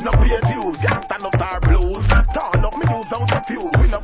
no pay dues. Can't stand up our blues. Turn up me use out a few. We no